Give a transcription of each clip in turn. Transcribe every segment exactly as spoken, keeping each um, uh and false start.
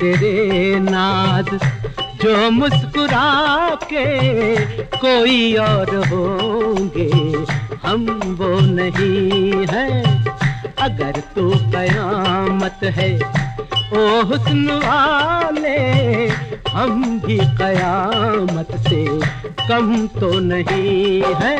तेरे नाज, जो मुस्कुरा के कोई और होंगे, हम वो नहीं है। अगर तू कयामत है ओ हुस्न वाले, हम भी कयामत से कम तो नहीं है।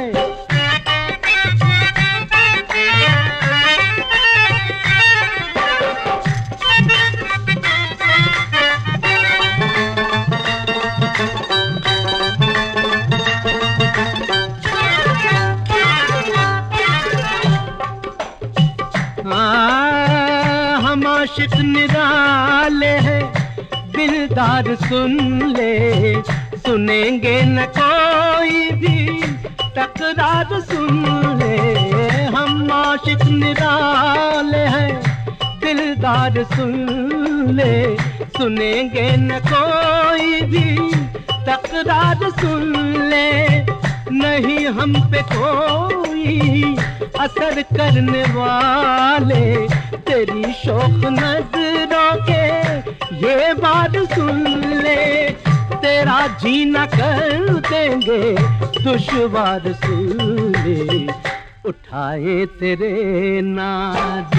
हम आशिक निराले हैं, दिलदार सुन ले, सुनेंगे न कोई भी तकरार सुन ले। हम आशिक निराले हैं, दिलदार सुन ले, सुनेंगे न कोई भी तकरार सुन ले। नहीं हम पे कोई असर करने वाले, तेरी शौक नजरों के ये बात सुन ले। तेरा जीना कर देंगे दुश्वार सुन ले, उठाए तेरे नाज,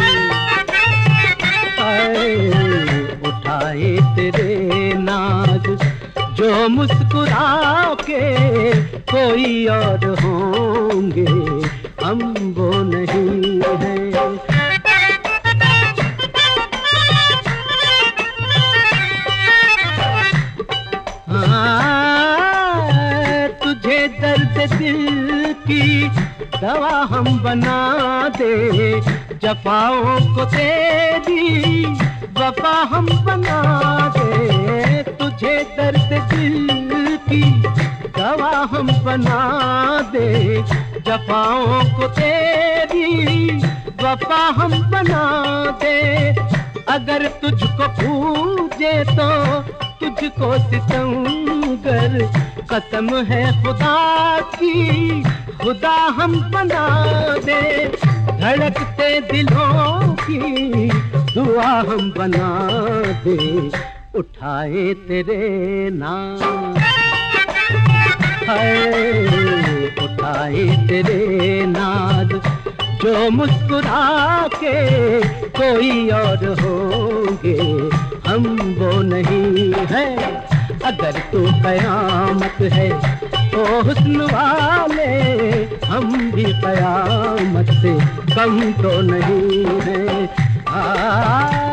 उठाए तेरे नाज, जो मुस्कुरा के कोई और होंगे, हम वो नहीं है। हाँ, तुझे दर्द दिल की दवा हम बना दे, जफाओं को तेरी वफा हम बना दे। तुझे दर्द दिल की दवा हम बना दे, जफाओं को तेरी वफा हम बना दे। अगर तुझको पूजे तो तुझको सितमगर, कसम है खुदा की खुदा हम बना दे। धड़कते दिलों की दुआ हम बना दे, उठाए तेरे नाम, है उठाए तेरे नाज, जो मुस्कुरा के कोई और होंगे, हम वो नहीं है। अगर तू कयामत है ओ हुस्न वाले, हम भी कयामत से कम तो नहीं है। आ